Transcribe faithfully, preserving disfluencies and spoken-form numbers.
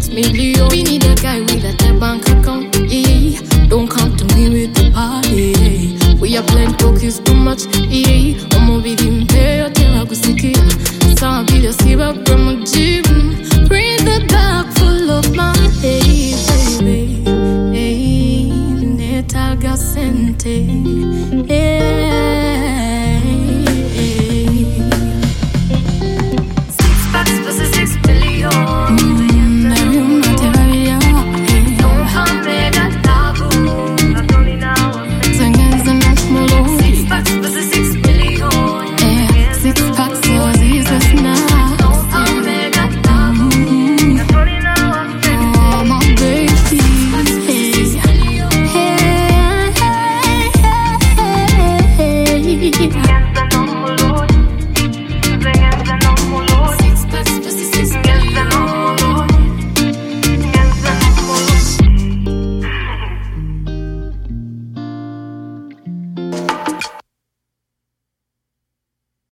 million. We need a guy with a tap bank account, yeah. Don't come to me with the party, yeah. We are playing focus too much, yeah. Omo bidi mpeo tela kusikia. Sama bidi siba promo gym. Bring the dark full of my day, baby. Hey, netaga sente, yeah.